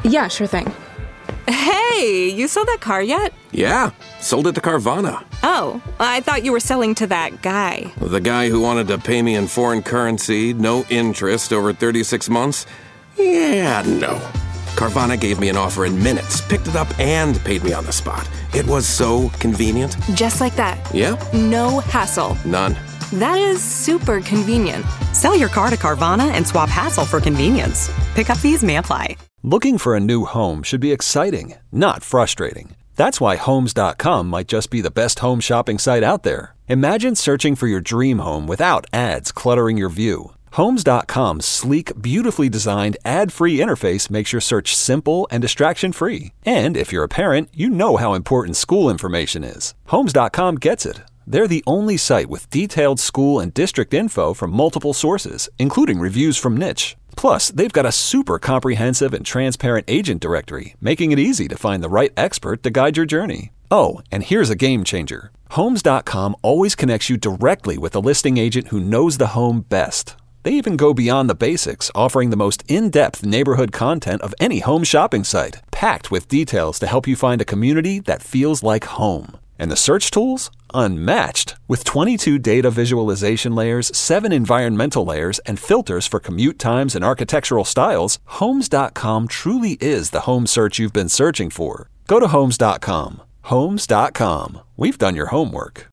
Yeah, sure thing. Hey, you sold that car yet? Yeah, sold it to Carvana. Oh, I thought you were selling to that guy. The guy who wanted to pay me in foreign currency, no interest, over 36 months? Yeah, no. Carvana gave me an offer in minutes, picked it up, and paid me on the spot. It was so convenient. Just like that. Yeah. No hassle. None. That is super convenient. Sell your car to Carvana and swap hassle for convenience. Pickup fees may apply. Looking for a new home should be exciting, not frustrating. That's why Homes.com might just be the best home shopping site out there. Imagine searching for your dream home without ads cluttering your view. Homes.com's sleek, beautifully designed, ad-free interface makes your search simple and distraction-free. And if you're a parent, you know how important school information is. Homes.com gets it. They're the only site with detailed school and district info from multiple sources, including reviews from Niche. Plus, they've got a super comprehensive and transparent agent directory, making it easy to find the right expert to guide your journey. Oh, and here's a game changer. Homes.com always connects you directly with a listing agent who knows the home best. They even go beyond the basics, offering the most in-depth neighborhood content of any home shopping site, packed with details to help you find a community that feels like home. And the search tools? Unmatched. With 22 data visualization layers, 7 environmental layers, and filters for commute times and architectural styles, Homes.com truly is the home search you've been searching for. Go to Homes.com. Homes.com. We've done your homework.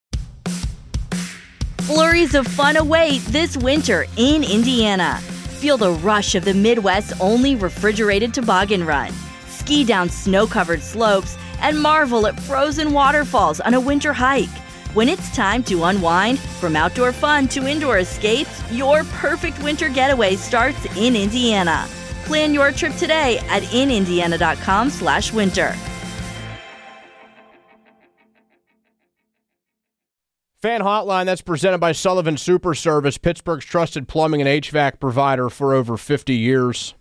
Flurries of fun await this winter in Indiana. Feel the rush of the Midwest's only refrigerated toboggan run. Ski down snow-covered slopes and marvel at frozen waterfalls on a winter hike. When it's time to unwind, from outdoor fun to indoor escapes, your perfect winter getaway starts in Indiana. Plan your trip today at inindiana.com/winter. Fan Hotline, that's presented by Sullivan Super Service, Pittsburgh's trusted plumbing and HVAC provider for over 50 years.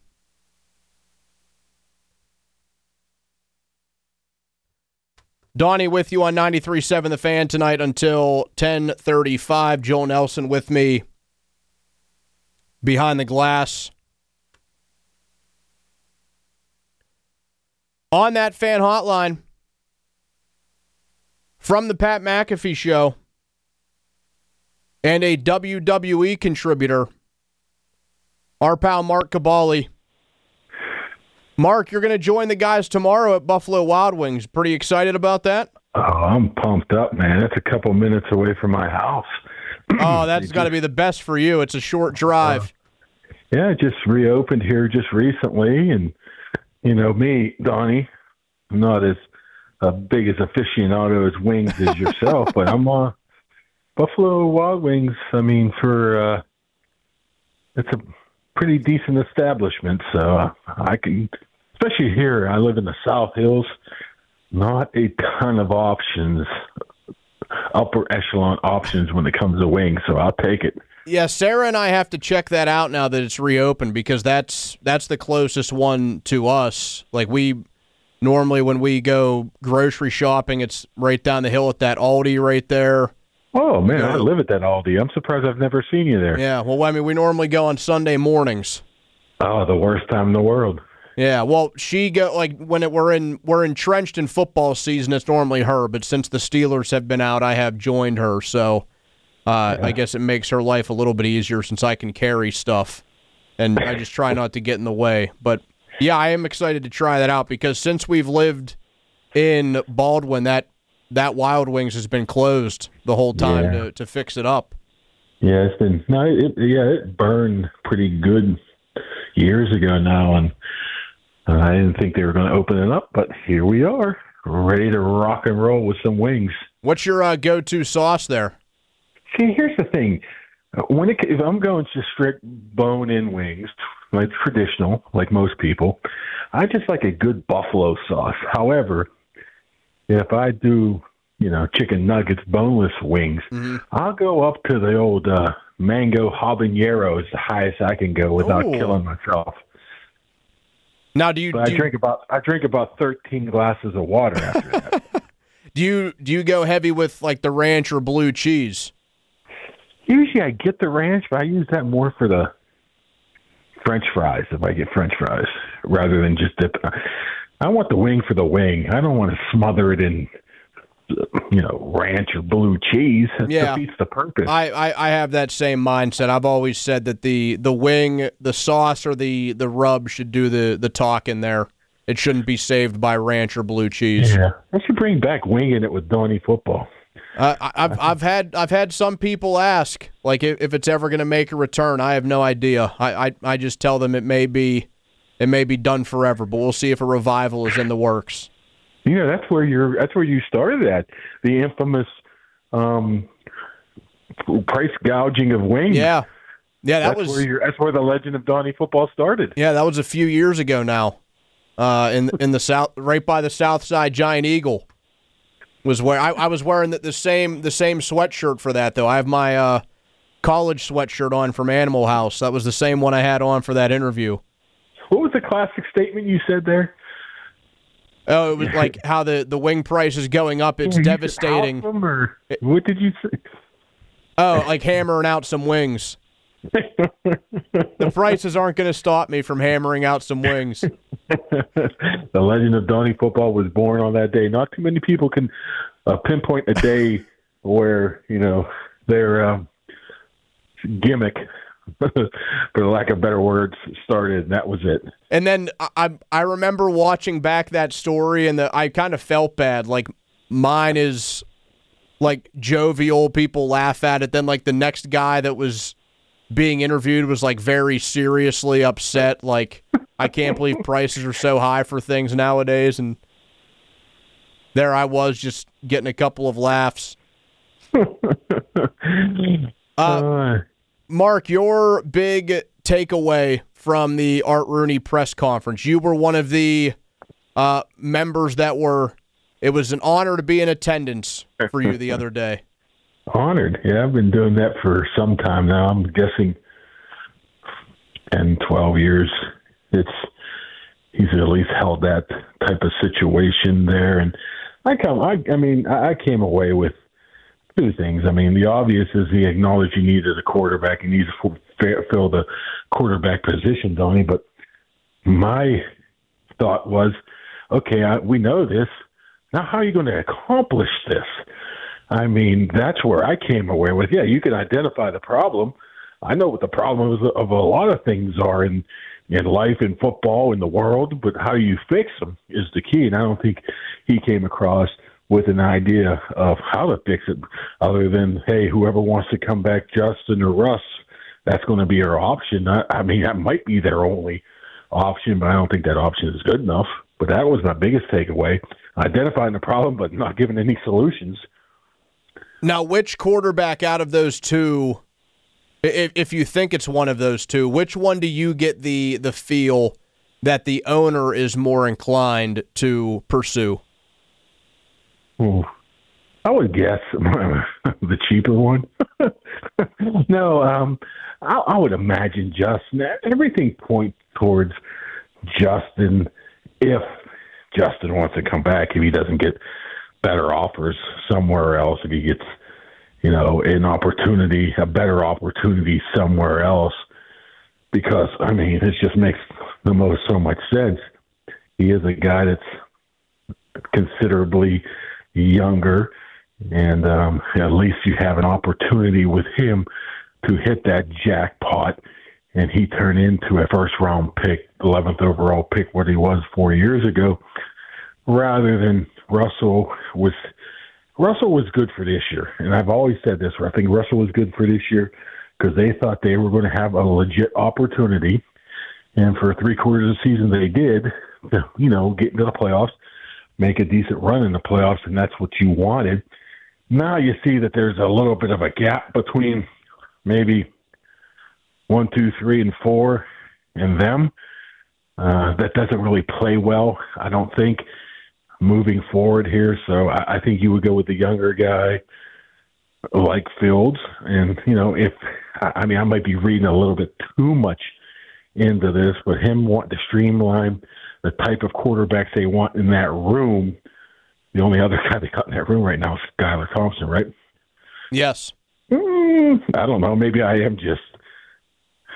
Donnie with you on 93.7 The Fan tonight until 10:35. Joel Nelson with me behind the glass. On that Fan Hotline, from the Pat McAfee Show, and a WWE contributor, our pal Mark Cabali. Mark, you're going to join the guys tomorrow at Buffalo Wild Wings. Pretty excited about that? Oh, I'm pumped up, man. It's a couple minutes away from my house. Oh, that's got to be the best for you. It's a short drive. Yeah, it just reopened here just recently. And, you know, me, Donnie, I'm not as big as aficionado as wings as yourself, but I'm Buffalo Wild Wings. I mean, it's a pretty decent establishment, so I can, especially here, I live in the South Hills, not a ton of options, upper echelon options when it comes to wings, so I'll take it. Yeah, Sarah and I have to check that out now that it's reopened, because that's the closest one to us. Like, we normally, when we go grocery shopping, it's right down the hill at that Aldi right there. Oh, man, I live at that Aldi. I'm surprised I've never seen you there. Yeah, well, I mean, we normally go on Sunday mornings. Oh, the worst time in the world. Yeah, well, when we're entrenched in football season, it's normally her, but since the Steelers have been out, I have joined her, so I guess it makes her life a little bit easier since I can carry stuff, and I just try not to get in the way. But, yeah, I am excited to try that out, because since we've lived in Baldwin, that Wild Wings has been closed the whole time to fix it up. Yeah, it burned pretty good years ago now, and I didn't think they were going to open it up, but here we are, ready to rock and roll with some wings. What's your go-to sauce there? See, here's the thing. If I'm going to strict bone-in wings, like traditional, like most people, I just like a good buffalo sauce. However, if I do, chicken nuggets, boneless wings, I'll go up to the old mango habanero is the highest I can go without killing myself. Now, I drink about 13 glasses of water after that. Do you go heavy with like the ranch or blue cheese? Usually I get the ranch, but I use that more for the French fries if I get French fries. rather than just dip. I want the wing for the wing. I don't want to smother it in, ranch or blue cheese. That defeats the purpose. I have that same mindset. I've always said that the wing, the sauce, or the rub should do the talking there. It shouldn't be saved by ranch or blue cheese. Yeah, I should bring back winging it with Donnie football. I've had some people ask, like, if it's ever going to make a return. I have no idea. I just tell them it may be done forever, but we'll see if a revival is in the works. Yeah, that's where you started at, the infamous price gouging of wings. Yeah, that's where the legend of Donnie football started. Yeah, that was a few years ago now. In the south, right by the Southside Giant Eagle, was where I was wearing the same sweatshirt for that, though. I have my college sweatshirt on from Animal House. That was the same one I had on for that interview. What was the classic statement you said there? Oh, it was like how the wing price is going up. It's devastating. What did you say? Oh, like hammering out some wings. The prices aren't going to stop me from hammering out some wings. The legend of Donnie football was born on that day. Not too many people can pinpoint a day where, their gimmick, for lack of better words, started, and that was it. And then I remember watching back that story, and I kind of felt bad. Like, mine is, like, jovial, people laugh at it. Then, like, the next guy that was being interviewed was, like, very seriously upset. Like, I can't believe prices are so high for things nowadays. And there I was, just getting a couple of laughs. Mark, your big takeaway from the Art Rooney press conference. You were one of the members that it was an honor to be in attendance for you the other day. Honored. Yeah, I've been doing that for some time now. I'm guessing 10, 12 years. He's at least held that type of situation there. And I came away with two things. I mean, the obvious is he acknowledged he needed a quarterback. He needs to fill the quarterback position, Donnie. But my thought was, okay, we know this. Now, how are you going to accomplish this? I mean, that's where I came away with, yeah, you can identify the problem. I know what the problems of a lot of things are in life, in football, in the world, but how you fix them is the key. And I don't think he came across with an idea of how to fix it other than, hey, whoever wants to come back, Justin or Russ, that's going to be our option. I mean, that might be their only option, but I don't think that option is good enough. But that was my biggest takeaway, identifying the problem but not giving any solutions. Now, which quarterback out of those two, if you think it's one of those two, which one do you get the feel that the owner is more inclined to pursue? Ooh, I would guess the cheaper one. No, I would imagine Justin. Everything points towards Justin if Justin wants to come back, if he doesn't get better offers somewhere else, if he gets, an opportunity, a better opportunity somewhere else, because, I mean, it just makes so much sense. He is a guy that's considerably younger, and at least you have an opportunity with him to hit that jackpot, and he turned into a first-round pick, 11th overall pick, what he was 4 years ago, rather than Russell was good for this year. And I've always said this, I think Russell was good for this year because they thought they were going to have a legit opportunity. And for 3/4 of the season, they did, get into the playoffs, make a decent run in the playoffs, and that's what you wanted. Now you see that there's a little bit of a gap between maybe 1, 2, 3, and 4 and them. That doesn't really play well, I don't think, moving forward here. So I think you would go with the younger guy like Fields. And, I might be reading a little bit too much into this, but him wanting to streamline the type of quarterbacks they want in that room. The only other guy they got in that room right now is Skylar Thompson, right? Yes. I don't know. Maybe I am just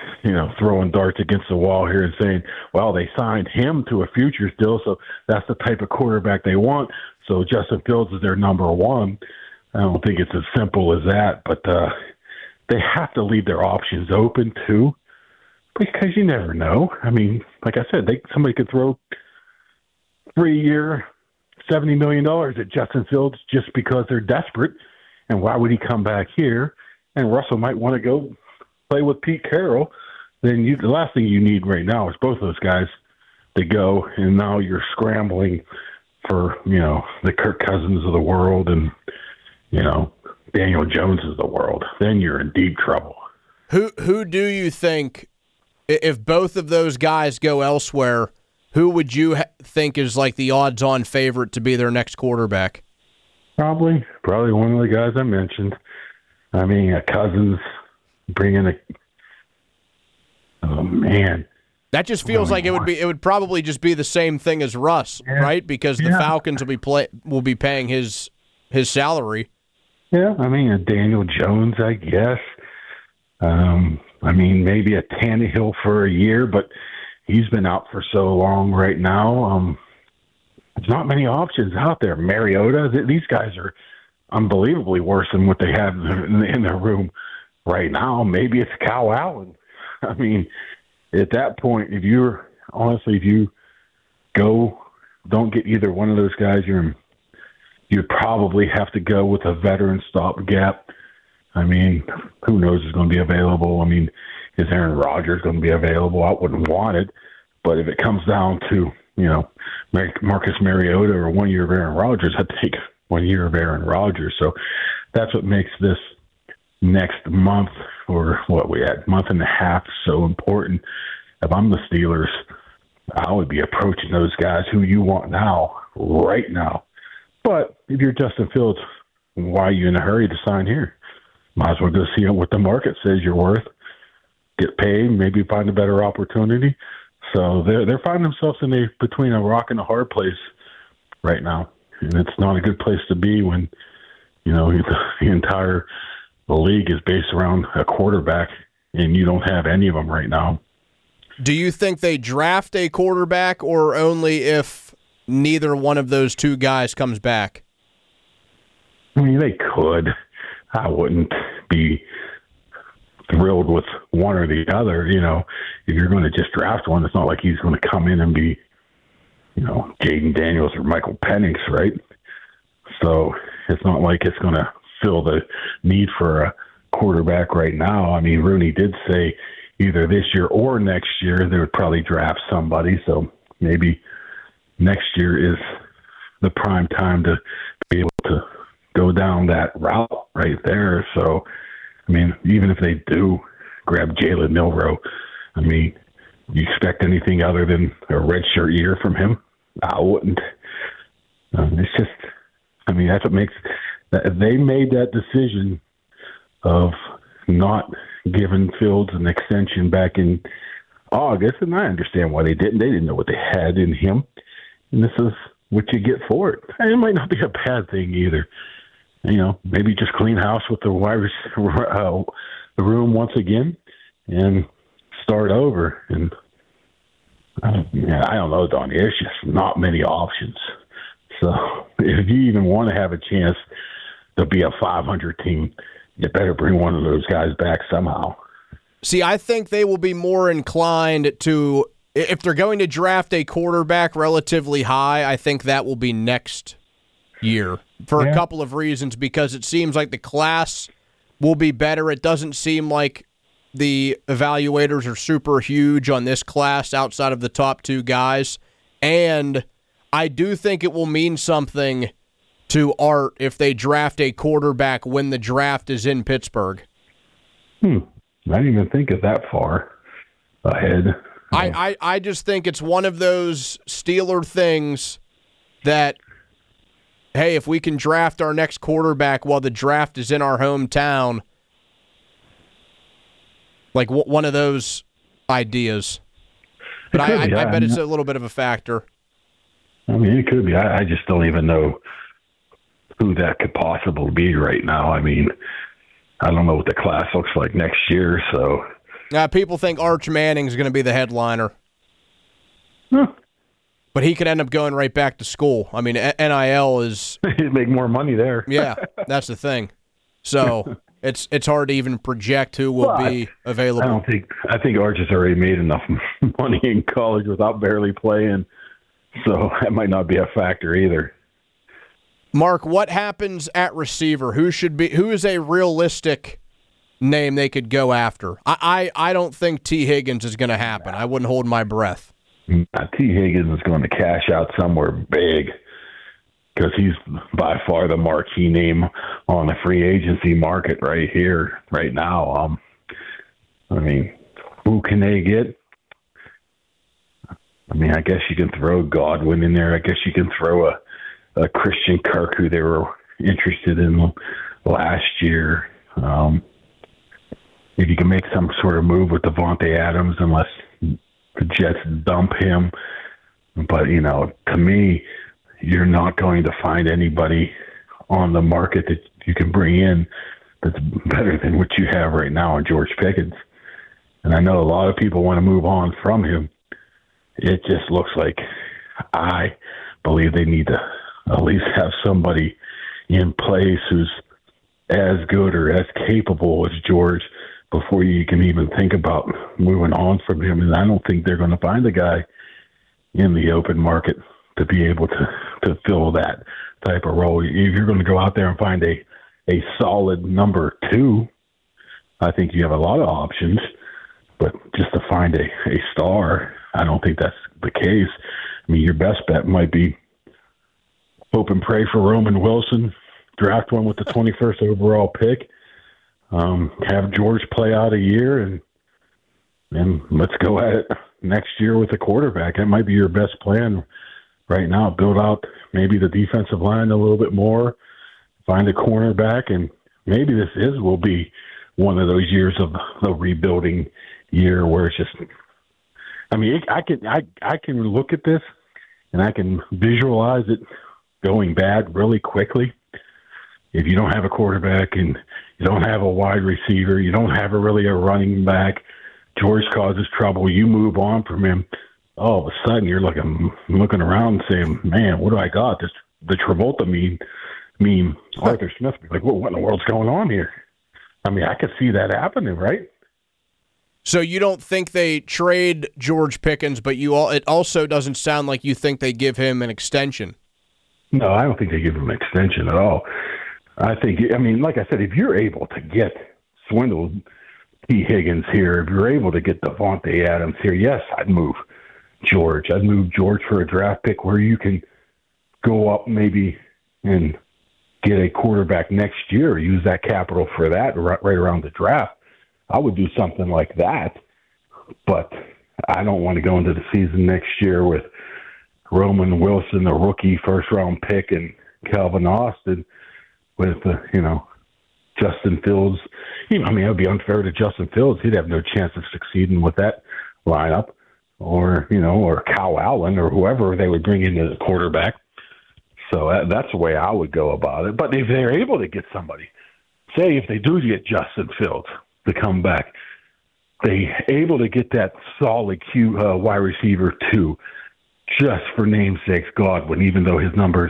throwing darts against the wall here and saying, well, they signed him to a futures deal, so that's the type of quarterback they want. So Justin Fields is their number one. I don't think it's as simple as that, but they have to leave their options open too, because you never know. I mean, like I said, somebody could throw 3-year, $70 million at Justin Fields just because they're desperate. And why would he come back here? And Russell might want to go play with Pete Carroll. Then the last thing you need right now is both those guys to go, and now you're scrambling for, the Kirk Cousins of the world and, Daniel Jones of the world. Then you're in deep trouble. Who do you think, if both of those guys go elsewhere, who would you think is like the odds-on favorite to be their next quarterback? Probably one of the guys I mentioned. I mean, Cousins, bringing oh man, that just feels like it would probably just be the same thing as Russ, right? Because the Falcons will be paying his salary. Yeah, I mean, a Daniel Jones, I guess. I mean, maybe a Tannehill for a year, but he's been out for so long right now. There's not many options out there. Mariota, these guys are unbelievably worse than what they have in their room right now. Maybe it's Kyle Allen. I mean, at that point, if you don't get either one of those guys, you'd probably have to go with a veteran stopgap. I mean, who knows who's going to be available? I mean, is Aaron Rodgers going to be available? I wouldn't want it. But if it comes down to, Marcus Mariota or 1 year of Aaron Rodgers, I'd take 1 year of Aaron Rodgers. So that's what makes this next month, or month and a half, so important. If I'm the Steelers, I would be approaching those guys who you want now, right now. But if you're Justin Fields, why are you in a hurry to sign here? Might as well go see what the market says you're worth, get paid, maybe find a better opportunity. So they're finding themselves between a rock and a hard place right now, and it's not a good place to be when the entire league is based around a quarterback, and you don't have any of them right now. Do you think they draft a quarterback, or only if neither one of those two guys comes back? I mean, they could. I wouldn't be thrilled with one or the other. If you're going to just draft one, it's not like he's going to come in and be, Jaden Daniels or Michael Penix, right? So it's not like it's going to fill the need for a quarterback right now. I mean, Rooney did say either this year or next year they would probably draft somebody. So maybe next year is the prime time to be able to go down that route right there. So, I mean, even if they do grab Jalen Milroe, I mean, you expect anything other than a redshirt year from him? I wouldn't. It's just, I mean, that's what makes they made that decision of not giving Fields an extension back in August, and I understand why they didn't. They didn't know what they had in him, and this is what you get for it. And it might not be a bad thing either. Maybe just clean house with the room once again and start over. And I don't know, Donnie. There's just not many options. So if you even want to have a chance to be a 500 team, you better bring one of those guys back somehow. See, I think they will be more inclined to, if they're going to draft a quarterback relatively high, I think that will be next year for a couple of reasons, because it seems like the class will be better. It doesn't seem like the evaluators are super huge on this class outside of the top two guys. And I do think it will mean something to Art if they draft a quarterback when the draft is in Pittsburgh. I didn't even think of that far ahead. I just think it's one of those Steeler things that, hey, if we can draft our next quarterback while the draft is in our hometown, like one of those ideas. But I bet it's a little bit of a factor. I mean, it could be. I just don't even know who that could possibly be right now. I mean, I don't know what the class looks like next year, so People think Arch Manning's going to be the headliner. But he could end up going right back to school. I mean, NIL is... He'd make more money there. Yeah, that's the thing. So it's hard to even project who will be available. I think Arch has already made enough money in college without barely playing, so that might not be a factor either. Mark, what happens at receiver? Who is a realistic name they could go after? I don't think T. Higgins is going to happen. I wouldn't hold my breath. T. Higgins is going to cash out somewhere big because he's by far the marquee name on the free agency market right here, right now. I mean, who can they get? I mean, I guess you can throw Godwin in there. I guess you can throw a Christian Kirk, who they were interested in last year. If you can make some sort of move with Devontae Adams, unless the Jets dump him. But, to me, you're not going to find anybody on the market that you can bring in that's better than what you have right now in George Pickens. And I know a lot of people want to move on from him. It just looks like I believe they need to at least have somebody in place who's as good or as capable as George before you can even think about moving on from him. And I don't think they're going to find a guy in the open market to be able to fill that type of role. If you're going to go out there and find a solid number 2, I think you have a lot of options. But just to find a star, I don't think that's the case. I mean, your best bet might be hope and pray for Roman Wilson, draft one with the 21st overall pick, have George play out a year, and let's go at it next year with a quarterback. That might be your best plan right now. Build out maybe the defensive line a little bit more, find a cornerback, and maybe will be one of those years of the rebuilding year where it's just, I mean, I can look at this and I can visualize it going bad really quickly. If you don't have a quarterback and you don't have a wide receiver, you don't have a running back, George causes trouble, you move on from him, all of a sudden you're looking around and saying, man, what do I got? The Travolta meme, Arthur Smith, like, what in the world's going on here? I mean, I could see that happening, right? So you don't think they trade George Pickens, but it also doesn't sound like you think they give him an extension. No, I don't think they give him an extension at all. I think, like I said, if you're able to get Swindle T. Higgins here, if you're able to get Devontae Adams here, yes, I'd move George. I'd move George for a draft pick where you can go up maybe and get a quarterback next year, use that capital for that right around the draft. I would do something like that, but I don't want to go into the season next year with Roman Wilson, a rookie first-round pick, and Calvin Austin with, Justin Fields. It would be unfair to Justin Fields. He'd have no chance of succeeding with that lineup, or Kyle Allen or whoever they would bring into the quarterback. So that's the way I would go about it. But if they're able to get somebody, say if they do get Justin Fields to come back, they able to get that solid wide receiver 2, just for namesake Godwin, even though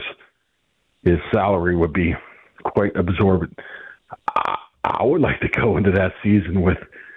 his salary would be quite absorbent. I would like to go into that season with,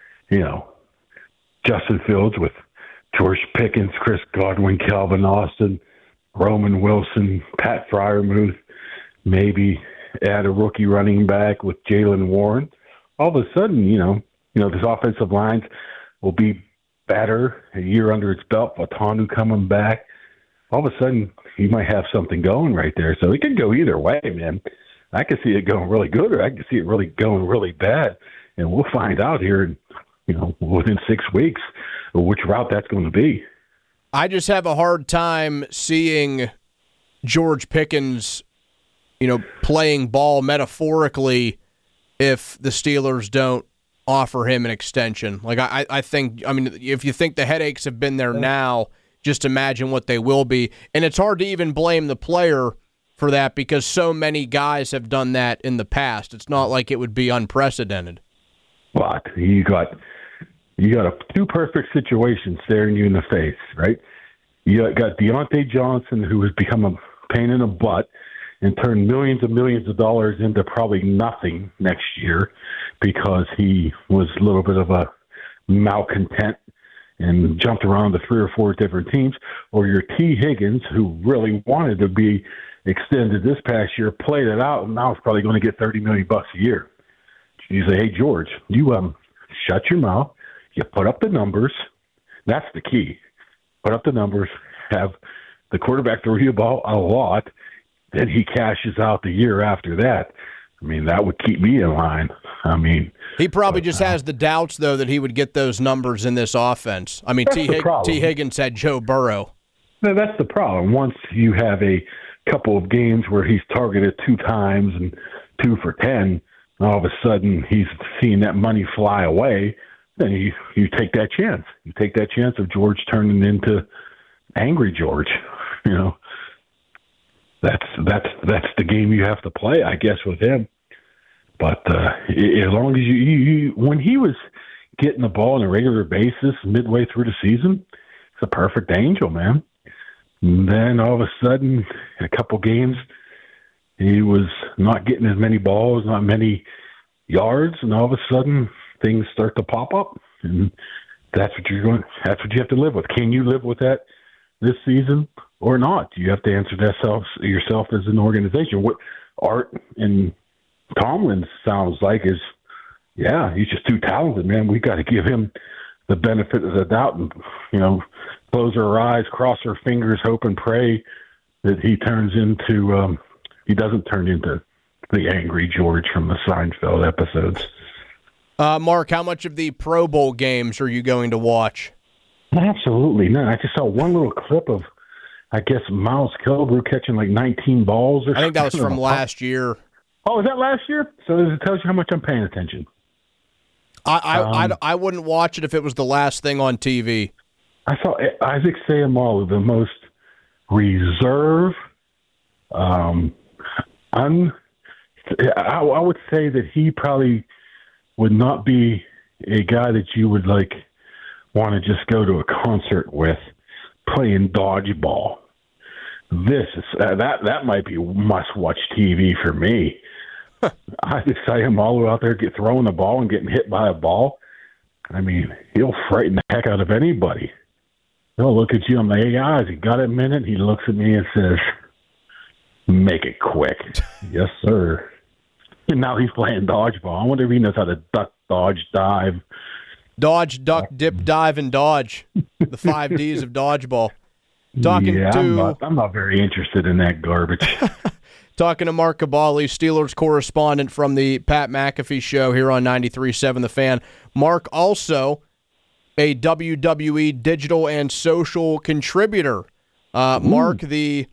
Justin Fields, with George Pickens, Chris Godwin, Calvin Austin, Roman Wilson, Pat Freiermuth, maybe add a rookie running back with Jaylen Warren. All of a sudden, this offensive line will be better, a year under its belt, Fatanu coming back. All of a sudden, he might have something going right there. So it can go either way, man. I can see it going really good, or I can see it really going really bad. And we'll find out here, within 6 weeks, which route that's going to be. I just have a hard time seeing George Pickens, playing ball metaphorically if the Steelers don't offer him an extension. Like, I think, if you think the headaches have been there now, just imagine what they will be. And it's hard to even blame the player for that because so many guys have done that in the past. It's not like it would be unprecedented. Well, you got You got two perfect situations staring you in the face, right? You got Deontay Johnson, who has become a pain in the butt and turned millions and millions of dollars into probably nothing next year because he was a little bit of a malcontent and jumped around to 3 or 4 different teams, or your T. Higgins, who really wanted to be extended this past year, played it out, and now is probably going to get $30 million a year. You say, hey, George, you shut your mouth, you put up the numbers. That's the key. Put up the numbers, have the quarterback throw you the ball a lot, then he cashes out the year after that. I mean, that would keep me in line. I mean, he probably just has the doubts, though, that he would get those numbers in this offense. I mean, T. Higgins had Joe Burrow. No, that's the problem. Once you have a couple of games where he's targeted 2 times and 2 for 10, all of a sudden he's seeing that money fly away, then you take that chance. You take that chance of George turning into angry George. You know, that's the game you have to play, I guess, with him. But as long as you when he was getting the ball on a regular basis midway through the season, it's a perfect angel, man. And then all of a sudden, in a couple games, he was not getting as many balls, not many yards, and all of a sudden things start to pop up, and that's what you have to live with. Can you live with that this season or not? You have to answer that yourself as an organization. What Art and Tomlin sounds like is, yeah, he's just too talented, man. We got to give him the benefit of the doubt and, close our eyes, cross our fingers, hope and pray that he doesn't turn into the angry George from the Seinfeld episodes. Mark, how much of the Pro Bowl games are you going to watch? Absolutely none. I just saw one little clip of, I guess, Miles Killebrew catching like 19 balls. I think that was from last year. Oh, was that last year? So it tells you how much I'm paying attention. I wouldn't watch it if it was the last thing on TV. I saw Isaac Seumalo, the most reserved. I would say that he probably would not be a guy that you would want to just go to a concert with playing dodgeball. This is that might be must-watch TV for me. Isaac Seumalo out there throwing the ball and getting hit by a ball. I mean, he'll frighten the heck out of anybody. He'll look at you and say, hey, guys, he got a minute? He looks at me and says, make it quick. Yes, sir. And now he's playing dodgeball. I wonder if he knows how to duck, dodge, dive. Dodge, duck, dip, dive, and dodge. The 5 Ds of dodgeball. I'm not very interested in that garbage. Talking to Mark Kaboly, Steelers correspondent from the Pat McAfee Show here on 93.7 The Fan. Mark also a WWE digital and social contributor. Mark, the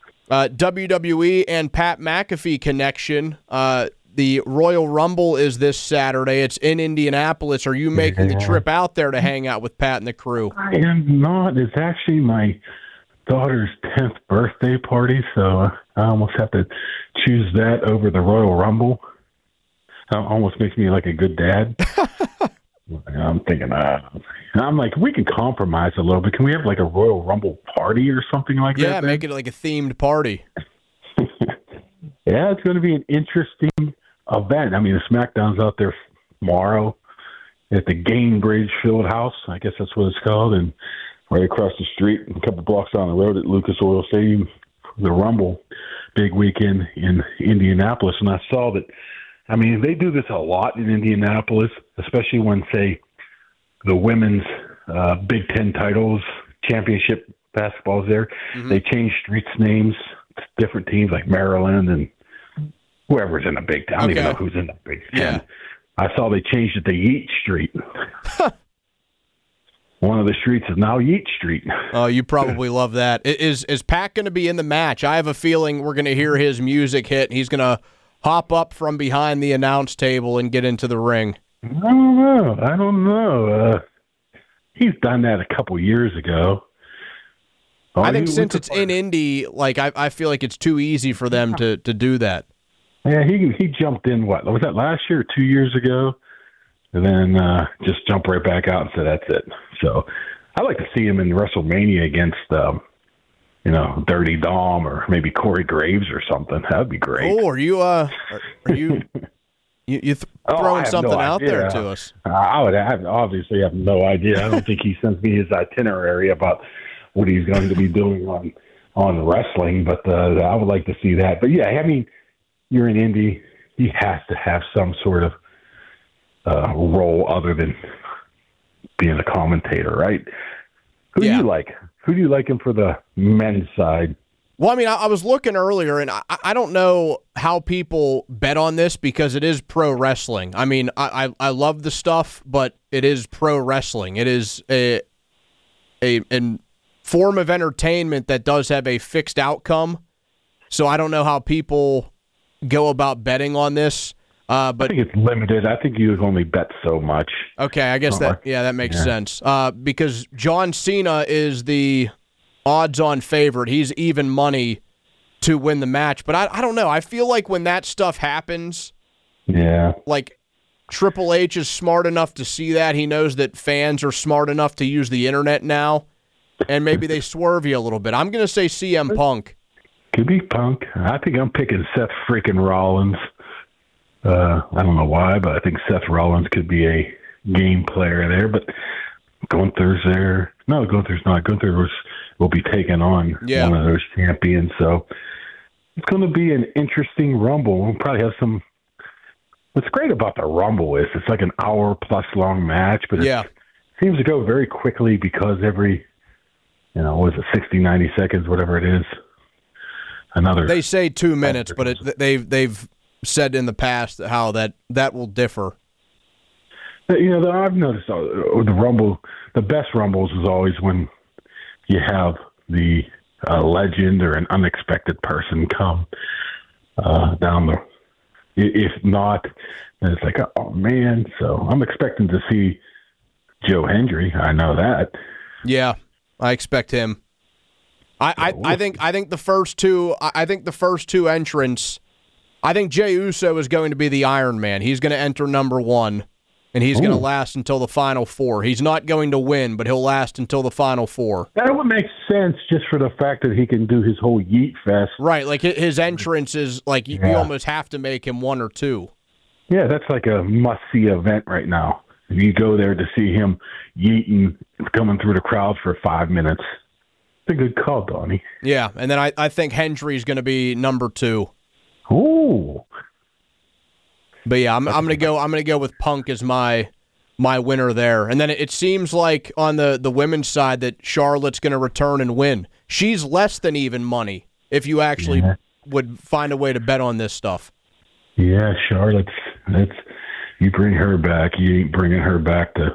WWE and Pat McAfee connection. The Royal Rumble is this Saturday. It's in Indianapolis. Are you making the trip out there to hang out with Pat and the crew? I am not. It's actually my daughter's 10th birthday party, so I almost have to choose that over the Royal Rumble. It almost makes me like a good dad. I'm thinking, I'm like, we can compromise a little bit. Can we have like a Royal Rumble party or something like that? Yeah, make it like a themed party. Yeah, it's going to be an interesting event. I mean, the SmackDown's out there tomorrow at the Gainbridge Fieldhouse. I guess that's what it's called. And right across the street, a couple blocks down the road at Lucas Oil Stadium, the Rumble, big weekend in Indianapolis. And I saw that, I mean, they do this a lot in Indianapolis, especially when, say, the women's Big Ten titles, championship basketball is there. Mm-hmm. They change streets names to different teams like Maryland and whoever's in the Big Ten. I don't even know who's in the Big Ten. Yeah. I saw they changed it to Yeet Street. One of the streets is now Yeet Street. Oh, you probably love that. Is Pat going to be in the match? I have a feeling we're going to hear his music hit, and he's going to hop up from behind the announce table and get into the ring. I don't know. He's done that a couple years ago. I think since it's in Indy, I feel like it's too easy for them to do that. Yeah, he jumped in, what, was that last year or 2 years ago? and then just jump right back out and say that's it. So I'd like to see him in WrestleMania against, Dirty Dom or maybe Corey Graves or something. That'd be great. Oh, are you throwing something out there to us? I obviously have no idea. I don't think he sends me his itinerary about what he's going to be doing on wrestling, but I would like to see that. But yeah, I mean, you're in Indy. He has to have some sort of role other than being a commentator, right? Who do you like? Who do you like him for the men's side? Well, I mean, I was looking earlier, and I don't know how people bet on this because it is pro wrestling. I mean, I love the stuff, but it is pro wrestling. It is a form of entertainment that does have a fixed outcome. So I don't know how people go about betting on this. But I think it's limited. I think you only bet so much. Okay, I guess that makes sense. Because John Cena is the odds-on favorite. He's even money to win the match. But I don't know. I feel like when that stuff happens, like Triple H is smart enough to see that. He knows that fans are smart enough to use the internet now, and maybe they swerve you a little bit. I'm going to say CM Punk. Could be Punk. I think I'm picking Seth freaking Rollins. I don't know why, but I think Seth Rollins could be a game player there. But Gunther's there. No, Gunther's not. Gunther will be taking on one of those champions. So it's going to be an interesting Rumble. We'll probably have some. What's great about the Rumble is it's like an hour-plus long match, but it seems to go very quickly because every, what is it, 60, 90 seconds, whatever it is. They say 2 minutes, but they've said in the past how that will differ. I've noticed the Rumble, the best Rumbles is always when you have the legend or an unexpected person come down the. If not, then it's like, oh man. So I'm expecting to see Joe Hendry. I know that. Yeah, I expect him. I think the first two. I think the first two entrants. I think Jey Uso is going to be the Iron Man. He's going to enter number 1, and he's going to last until the final 4. He's not going to win, but he'll last until the final 4. That would make sense just for the fact that he can do his whole yeet fest. Right, like his entrance is like you almost have to make him 1 or 2. Yeah, that's like a must-see event right now. You go there to see him yeeting, coming through the crowd for 5 minutes. It's a good call, Donnie. Yeah, and then I think Hendry's going to be number 2. Ooh. But yeah, I'm gonna go with Punk as my winner there. And then it seems like on the women's side that Charlotte's gonna return and win. She's less than even money if you actually would find a way to bet on this stuff. Yeah, Charlotte's you bring her back, you ain't bringing her back to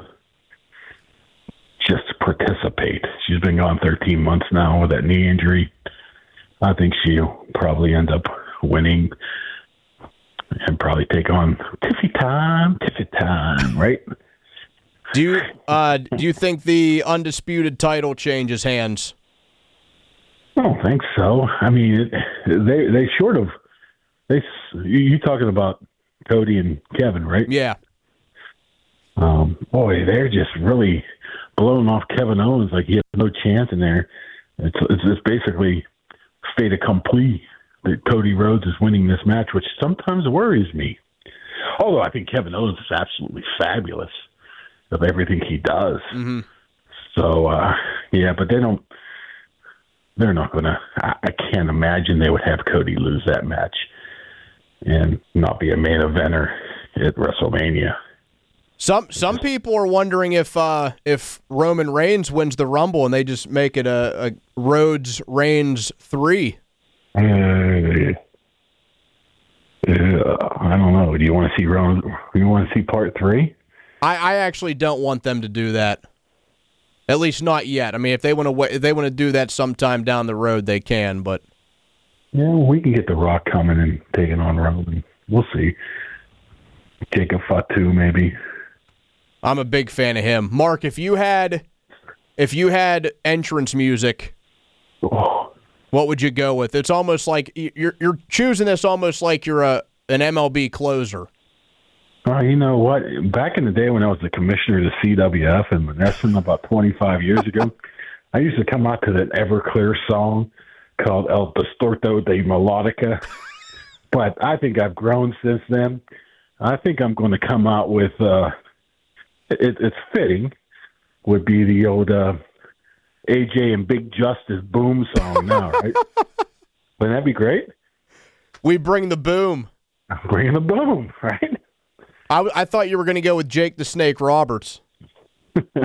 just participate. She's been gone 13 months now with that knee injury. I think she'll probably end up winning and probably take on Tiffy time, right? Do you think the undisputed title changes hands? I don't think so. I mean, they sort of you talking about Cody and Kevin, right? Yeah. Boy, they're just really blowing off Kevin Owens like he has no chance in there. It's basically fait accompli that Cody Rhodes is winning this match, which sometimes worries me. Although I think Kevin Owens is absolutely fabulous of everything he does. Mm-hmm. So, but they're not going to, I can't imagine they would have Cody lose that match and not be a main eventer at WrestleMania. Some people are wondering if Roman Reigns wins the Rumble and they just make it a Rhodes Reigns 3. I don't know. Do you want to see Roman? Do you want to see part 3? I actually don't want them to do that. At least not yet. I mean, if they want to do that sometime down the road, they can. But yeah, we can get The Rock coming and taking on Roman. We'll see. Jacob Fatu, maybe. I'm a big fan of him. Mark, if you had entrance music, what would you go with? It's almost like you're choosing this almost like you're an MLB closer. You know what? Back in the day when I was the commissioner of the CWF in Monessen about 25 years ago, I used to come out to that Everclear song called El Distorto de Melodica. But I think I've grown since then. I think I'm going to come out with, it's fitting, would be the old AJ and Big Justice Boom song now, right? Wouldn't that be great? We bring the boom. I'm bringing the boom, right? I thought you were going to go with Jake the Snake Roberts. No,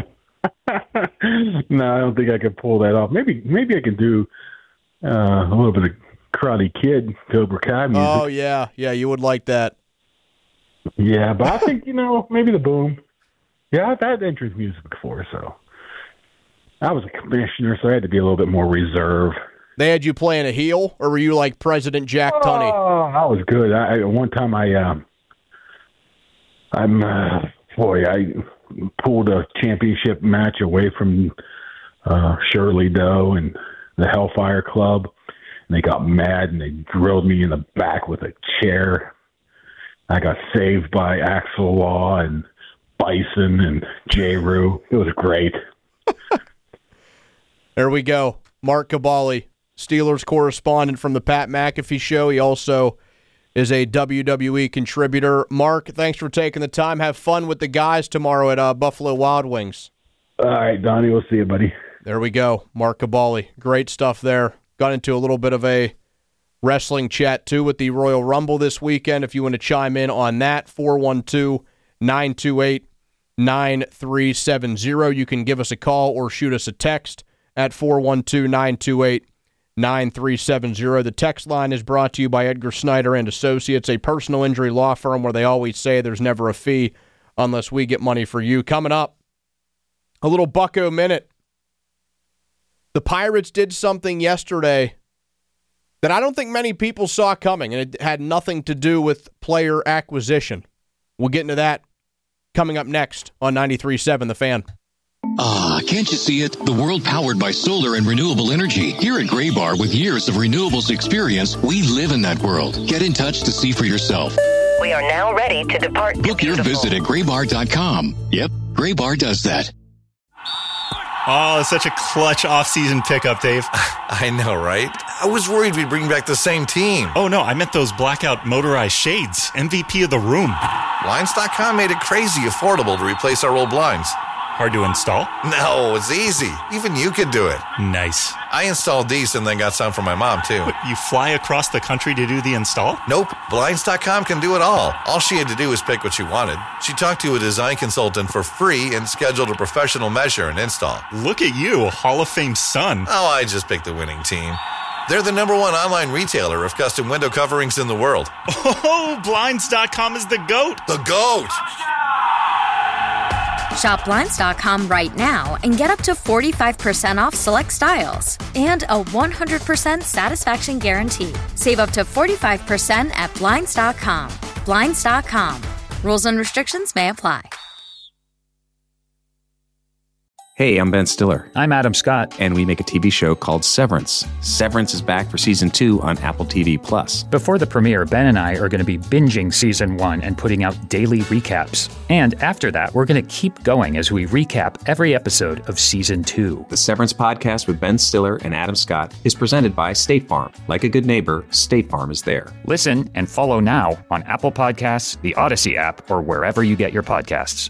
I don't think I could pull that off. Maybe I can do a little bit of Karate Kid, Cobra Kai music. Oh, yeah. Yeah, you would like that. Yeah, but I think, maybe the boom. Yeah, I've had entrance music before, so. I was a commissioner, so I had to be a little bit more reserved. They had you playing a heel, or were you like President Jack Tunney? Oh, I was good. One time I pulled a championship match away from Shirley Doe and the Hellfire Club, and they got mad and they drilled me in the back with a chair. I got saved by Axel Law and Bison and J. Rue. It was great. There we go. Mark Kaboly, Steelers correspondent from the Pat McAfee Show. He also is a WWE contributor. Mark, thanks for taking the time. Have fun with the guys tomorrow at Buffalo Wild Wings. All right, Donnie, we'll see you, buddy. There we go. Mark Kaboly. Great stuff there. Got into a little bit of a wrestling chat, too, with the Royal Rumble this weekend. If you want to chime in on that, 412-928-9370. You can give us a call or shoot us a text at 412-928-9370. The text line is brought to you by Edgar Snyder and Associates, a personal injury law firm where they always say there's never a fee unless we get money for you. Coming up, a little Bucko Minute. The Pirates did something yesterday that I don't think many people saw coming, and it had nothing to do with player acquisition. We'll get into that coming up next on 93.7 The Fan. Can't you see it? The world powered by solar and renewable energy. Here at Graybar, with years of renewables experience, we live in that world. Get in touch to see for yourself. We are now ready to depart. Book your visit at graybar.com. Yep, Graybar does that. Oh, it's such a clutch off-season pickup, Dave. I know, right? I was worried we'd bring back the same team. Oh, no, I meant those blackout motorized shades. MVP of the room. Blinds.com made it crazy affordable to replace our old blinds. Hard to install? No, it's easy. Even you could do it. Nice. I installed these and then got some for my mom, too. What, you fly across the country to do the install? Nope. Blinds.com can do it all. All she had to do was pick what she wanted. She talked to a design consultant for free and scheduled a professional measure and install. Look at you, Hall of Fame son. Oh, I just picked the winning team. They're the #1 online retailer of custom window coverings in the world. Oh, Blinds.com is the GOAT. The GOAT! Shop Blinds.com right now and get up to 45% off select styles and a 100% satisfaction guarantee. Save up to 45% at Blinds.com. Blinds.com. Rules and restrictions may apply. Hey, I'm Ben Stiller. I'm Adam Scott. And we make a TV show called Severance. Severance is back for Season 2 on Apple TV+. Before the premiere, Ben and I are going to be binging Season 1 and putting out daily recaps. And after that, we're going to keep going as we recap every episode of Season 2. The Severance podcast with Ben Stiller and Adam Scott is presented by State Farm. Like a good neighbor, State Farm is there. Listen and follow now on Apple Podcasts, the Odyssey app, or wherever you get your podcasts.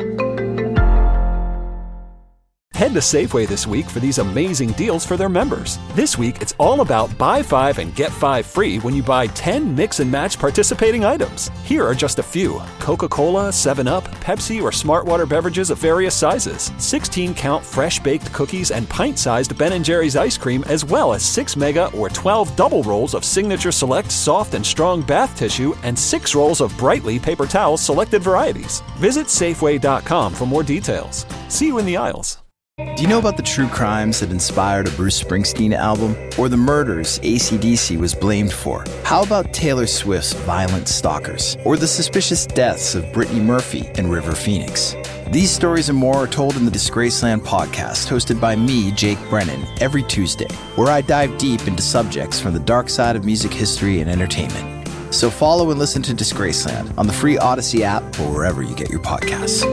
Head to Safeway this week for these amazing deals for their members. This week, it's all about buy 5 and get 5 free when you buy 10 mix and match participating items. Here are just a few: Coca-Cola, 7-Up, Pepsi, or Smartwater beverages of various sizes, 16-count fresh-baked cookies and pint-sized Ben & Jerry's ice cream, as well as 6 mega or 12 double rolls of Signature Select soft and strong bath tissue and 6 rolls of Brightly paper towels selected varieties. Visit Safeway.com for more details. See you in the aisles. Do you know about the true crimes that inspired a Bruce Springsteen album? Or the murders AC/DC was blamed for? How about Taylor Swift's Violent Stalkers? Or the suspicious deaths of Brittany Murphy and River Phoenix? These stories and more are told in the Disgraceland podcast, hosted by me, Jake Brennan, every Tuesday, where I dive deep into subjects from the dark side of music history and entertainment. So follow and listen to Disgraceland on the free Odyssey app or wherever you get your podcasts.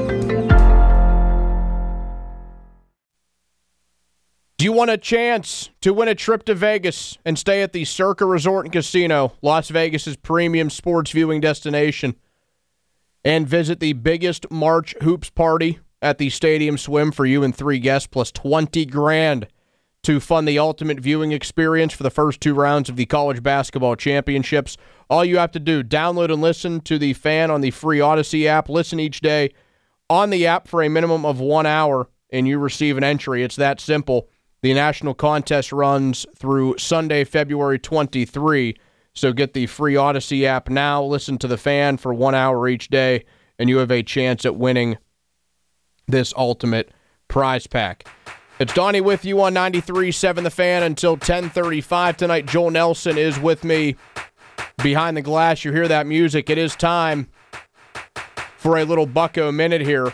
Do you want a chance to win a trip to Vegas and stay at the Circa Resort and Casino, Las Vegas's premium sports viewing destination, and visit the biggest March hoops party at the Stadium Swim for you and 3 guests, plus $20,000 to fund the ultimate viewing experience for the first 2 rounds of the college basketball championships? All you have to do, download and listen to the Fan on the free Odyssey app. Listen each day on the app for a minimum of 1 hour, and you receive an entry. It's that simple. The national contest runs through Sunday, February 23, so get the free Odyssey app now. Listen to the Fan for 1 hour each day, and you have a chance at winning this ultimate prize pack. It's Donnie with you on 93.7 The Fan until 10:35 tonight. Joel Nelson is with me behind the glass. You hear that music. It is time for a little Bucko Minute here.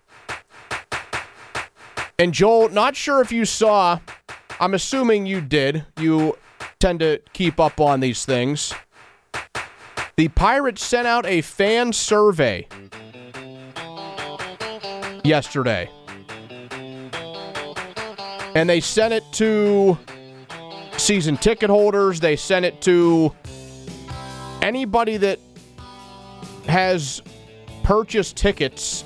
And Joel, not sure if you saw, I'm assuming you did. You tend to keep up on these things. The Pirates sent out a fan survey yesterday. And they sent it to season ticket holders. They sent it to anybody that has purchased tickets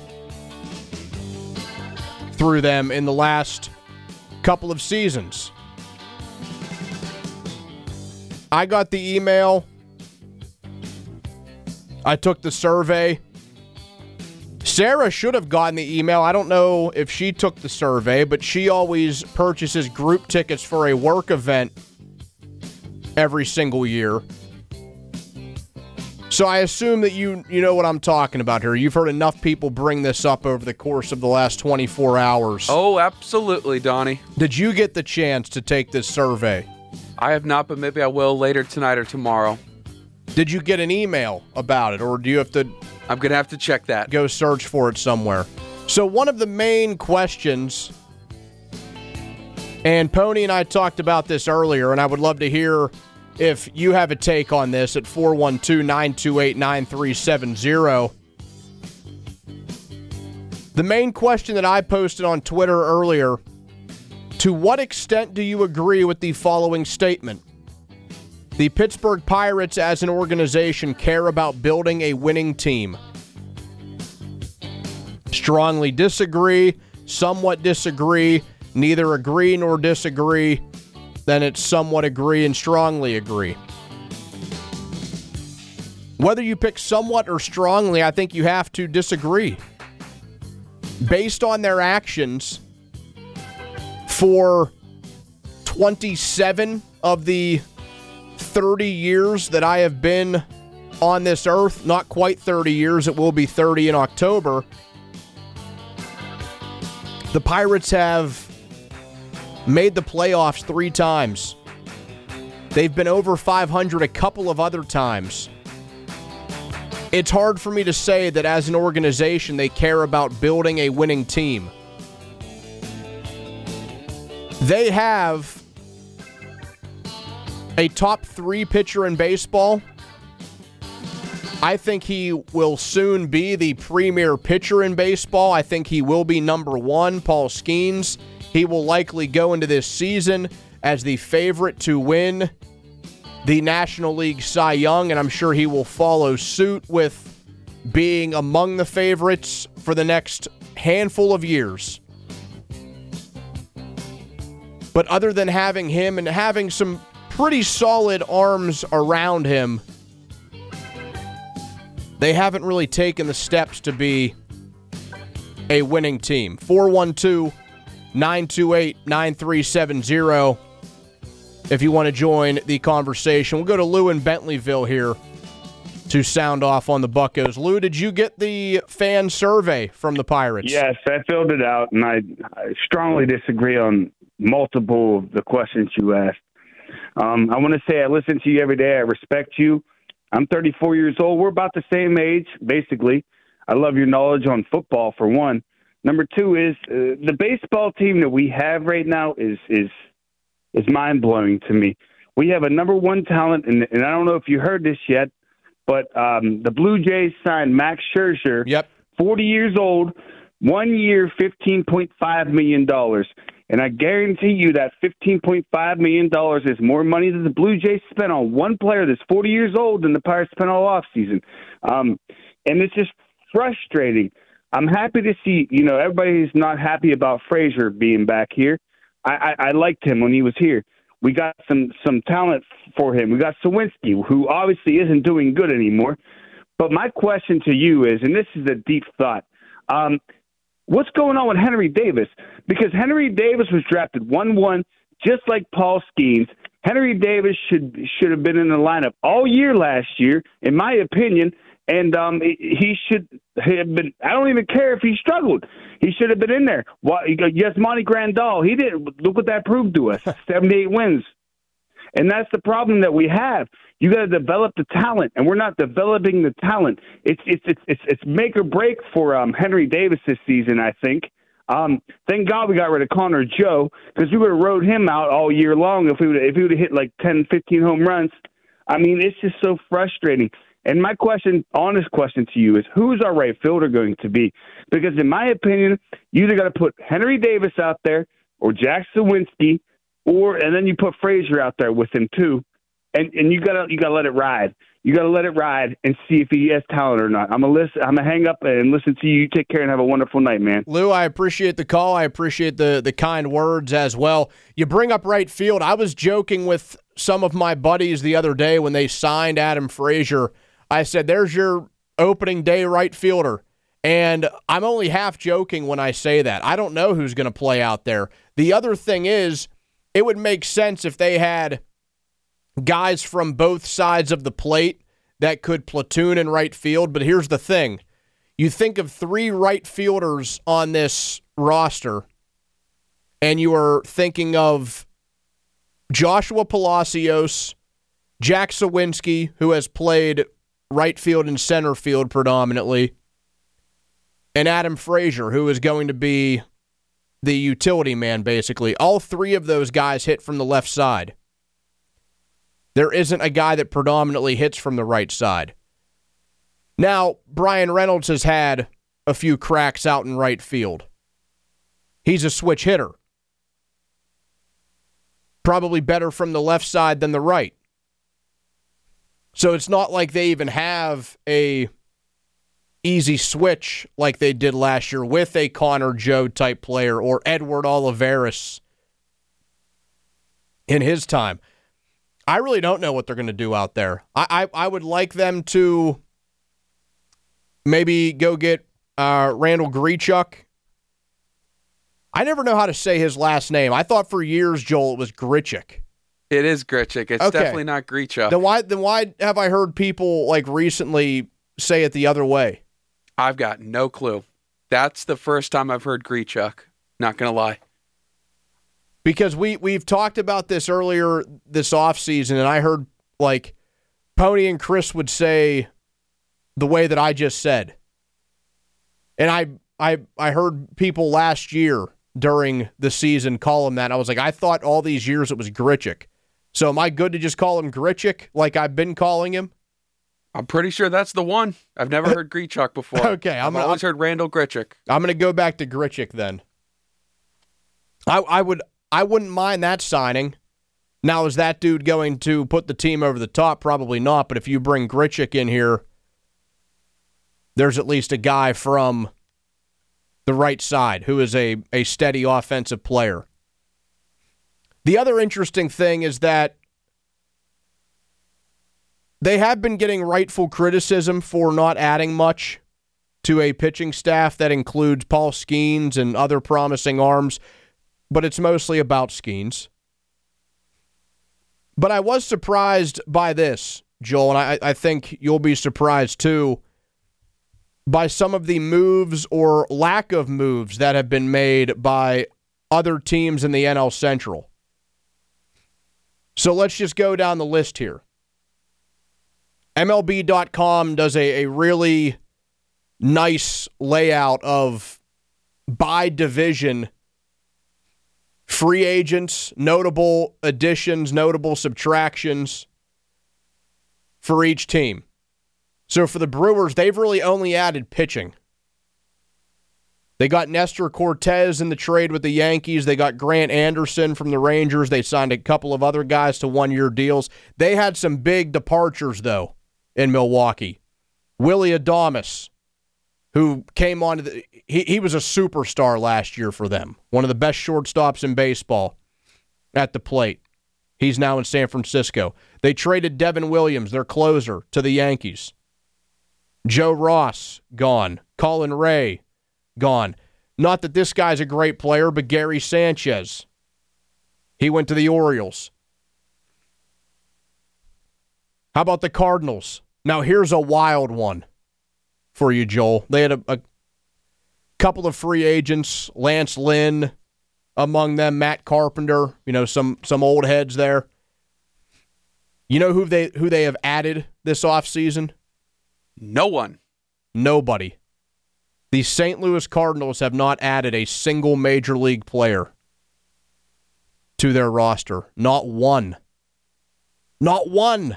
through them in the last couple of seasons. I got the email. I took the survey. Sarah should have gotten the email. I don't know if she took the survey, but she always purchases group tickets for a work event every single year. So I assume that you know what I'm talking about here. You've heard enough people bring this up over the course of the last 24 hours. Oh, absolutely, Donnie. Did you get the chance to take this survey? I have not, but maybe I will later tonight or tomorrow. Did you get an email about it, or do you have to... I'm going to have to check that. Go search for it somewhere. So one of the main questions, and Pony and I talked about this earlier, and I would love to hear if you have a take on this at 412-928-9370. The main question that I posted on Twitter earlier, to what extent do you agree with the following statement? The Pittsburgh Pirates as an organization care about building a winning team. Strongly disagree, somewhat disagree, neither agree nor disagree. Then it's somewhat agree and strongly agree. Whether you pick somewhat or strongly, I think you have to disagree. Based on their actions for 27 of the 30 years that I have been on this earth, not quite 30 years, it will be 30 in October, the Pirates have made the playoffs 3 times. They've been over 500 a couple of other times. It's hard for me to say that as an organization they care about building a winning team. They have a top 3 pitcher in baseball. I think he will soon be the premier pitcher in baseball. I think he will be number 1, Paul Skeens. He will likely go into this season as the favorite to win the National League Cy Young, and I'm sure he will follow suit with being among the favorites for the next handful of years. But other than having him and having some pretty solid arms around him, they haven't really taken the steps to be a winning team. 412-928-9370 if you want to join the conversation. We'll go to Lou in Bentleyville here to sound off on the Buccos. Lou, did you get the fan survey from the Pirates? Yes, I filled it out, and I strongly disagree on multiple of the questions you asked. I want to say I listen to you every day. I respect you. I'm 34 years old. We're about the same age, basically. I love your knowledge on football, for one. Number 2 is the baseball team that we have right now is mind-blowing to me. We have a number 1 talent, and I don't know if you heard this yet, but the Blue Jays signed Max Scherzer. Yep. 40 years old, 1 year, $15.5 million. And I guarantee you that $15.5 million is more money that the Blue Jays spent on one player that's 40 years old than the Pirates spent all offseason. And it's just frustrating. I'm happy to see, everybody's not happy about Frazier being back here. I liked him when he was here. We got some talent for him. We got Sawinski, who obviously isn't doing good anymore. But my question to you is, and this is a deep thought, what's going on with Henry Davis? Because Henry Davis was drafted 1-1, just like Paul Skeens. Henry Davis should have been in the lineup all year last year, in my opinion, and he should have been. I don't even care if he struggled. He should have been in there. Yasmani Grandal, he didn't. Look what that proved to us, 78 wins. And that's the problem that we have. You got to develop the talent, and we're not developing the talent. It's make or break for Henry Davis this season, I think. Thank God we got rid of Connor Joe, because we would have rode him out all year long if he would have hit like 10, 15 home runs. I mean, it's just so frustrating. And my honest question to you is, who's our right fielder going to be? Because in my opinion, you either got to put Henry Davis out there or Jack Sawinski, and then you put Frazier out there with him too. And you gotta let it ride. You gotta let it ride and see if he has talent or not. I'm gonna hang up and listen to you. You take care and have a wonderful night, man. Lou, I appreciate the call. I appreciate the kind words as well. You bring up right field. I was joking with some of my buddies the other day when they signed Adam Frazier. I said, there's your opening day right fielder. And I'm only half joking when I say that. I don't know who's going to play out there. The other thing is, it would make sense if they had guys from both sides of the plate that could platoon in right field. But here's the thing. You think of 3 right fielders on this roster, and you are thinking of Joshua Palacios, Jack Sawinski, who has played right field and center field predominantly, and Adam Frazier, who is going to be the utility man, basically. All 3 of those guys hit from the left side. There isn't a guy that predominantly hits from the right side. Now, Brian Reynolds has had a few cracks out in right field. He's a switch hitter. Probably better from the left side than the right. So it's not like they even have a easy switch like they did last year with a Connor Joe type player or Edward Olivares in his time. I really don't know what they're going to do out there. I would like them to maybe go get Randall Grichuk. I never know how to say his last name. I thought for years, Joel, it was Grichuk. It is Grichuk. It's definitely not Grichuk. Then why have I heard people like recently say it the other way? I've got no clue. That's the first time I've heard Grichuk. Not going to lie. Because we've talked about this earlier this offseason, and I heard like Pony and Chris would say the way that I just said. And I heard people last year during the season call him that. I was like, I thought all these years it was Grichuk. So am I good to just call him Grichuk like I've been calling him? I'm pretty sure that's the one. I've never heard Grichuk before. Okay. I've always heard Randall Grichuk. I'm going to go back to Grichuk then. I wouldn't mind that signing. Now, is that dude going to put the team over the top? Probably not. But if you bring Grichuk in here, there's at least a guy from the right side who is a steady offensive player. The other interesting thing is that they have been getting rightful criticism for not adding much to a pitching staff that includes Paul Skeens and other promising arms, but it's mostly about Skeens. But I was surprised by this, Joel, and I think you'll be surprised too, by some of the moves or lack of moves that have been made by other teams in the NL Central. So let's just go down the list here. MLB.com does a really nice layout of by division free agents, notable additions, notable subtractions for each team. So for the Brewers, they've really only added pitching. They got Nestor Cortez in the trade with the Yankees. They got Grant Anderson from the Rangers. They signed a couple of other guys to one-year deals. They had some big departures, though, in Milwaukee. Willie Adames, who came on, he was a superstar last year for them. One of the best shortstops in baseball at the plate. He's now in San Francisco. They traded Devin Williams, their closer, to the Yankees. Joe Ross, gone. Colin Ray, gone. Not that this guy's a great player, but Gary Sanchez. He went to the Orioles. How about the Cardinals? Now here's a wild one for you, Joel. They had a couple of free agents, Lance Lynn among them, Matt Carpenter, some old heads there. You know who they have added this offseason? No one. Nobody. The St. Louis Cardinals have not added a single major league player to their roster. Not one. Not one.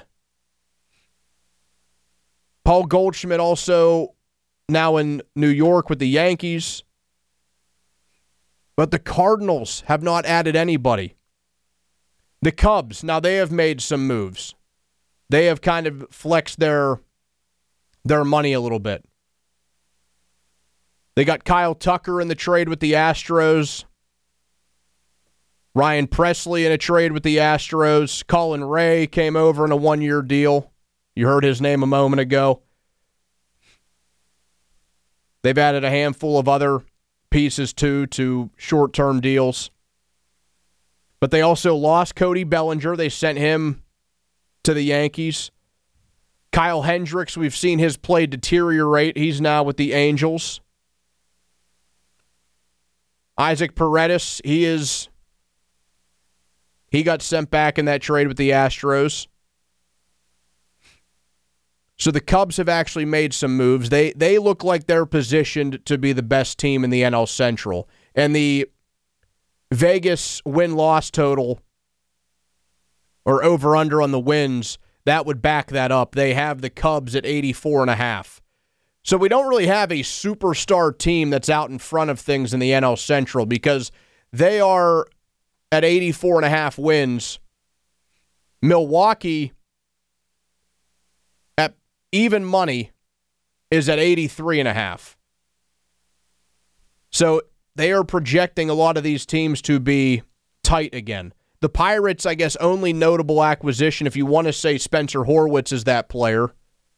Paul Goldschmidt also now in New York with the Yankees. But the Cardinals have not added anybody. The Cubs, now they have made some moves. They have kind of flexed their money a little bit. They got Kyle Tucker in the trade with the Astros. Ryan Presley in a trade with the Astros. Colin Ray came over in a one-year deal. You heard his name a moment ago. They've added a handful of other pieces, too, to short-term deals. But they also lost Cody Bellinger. They sent him to the Yankees. Kyle Hendricks, we've seen his play deteriorate. He's now with the Angels. Isaac Paredes, he got sent back in that trade with the Astros. So the Cubs have actually made some moves. They look like they're positioned to be the best team in the NL Central. And the Vegas win-loss total, or over-under on the wins, that would back that up. They have the Cubs at 84.5. So we don't really have a superstar team that's out in front of things in the NL Central because they are at 84.5 wins. Milwaukee, at even money, is at 83.5. So they are projecting a lot of these teams to be tight again. The Pirates, I guess, only notable acquisition, if you want to say Spencer Horwitz is that player.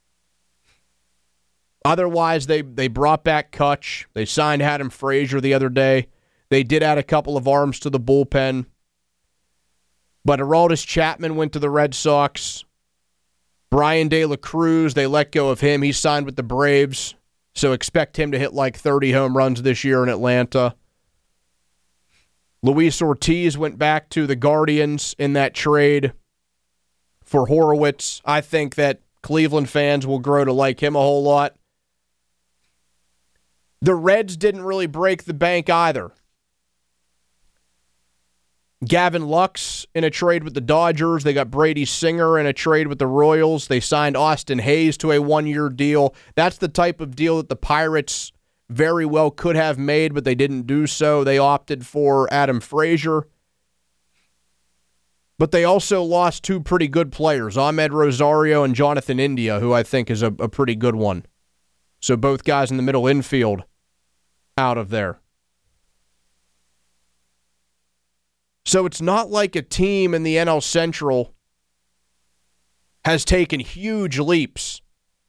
Otherwise, they brought back Kutch. They signed Adam Frazier the other day. They did add a couple of arms to the bullpen. But Aroldis Chapman went to the Red Sox. Brian De La Cruz, they let go of him. He signed with the Braves, so expect him to hit like 30 home runs this year in Atlanta. Luis Ortiz went back to the Guardians in that trade for Horowitz. I think that Cleveland fans will grow to like him a whole lot. The Reds didn't really break the bank either. Gavin Lux in a trade with the Dodgers. They got Brady Singer in a trade with the Royals. They signed Austin Hayes to a one-year deal. That's the type of deal that the Pirates very well could have made, but they didn't do so. They opted for Adam Frazier. But they also lost two pretty good players, Ahmed Rosario and Jonathan India, who I think is a pretty good one. So both guys in the middle infield out of there. So it's not like a team in the NL Central has taken huge leaps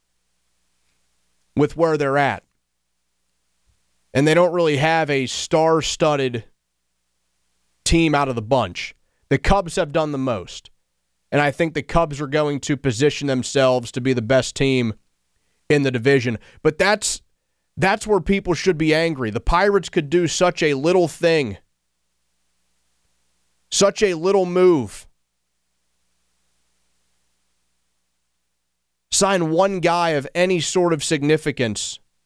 with where they're at. And they don't really have a star-studded team out of the bunch. The Cubs have done the most. And I think the Cubs are going to position themselves to be the best team in the division. But that's where people should be angry. The Pirates could do such a little thing, such a little move. Sign one guy of any sort of significance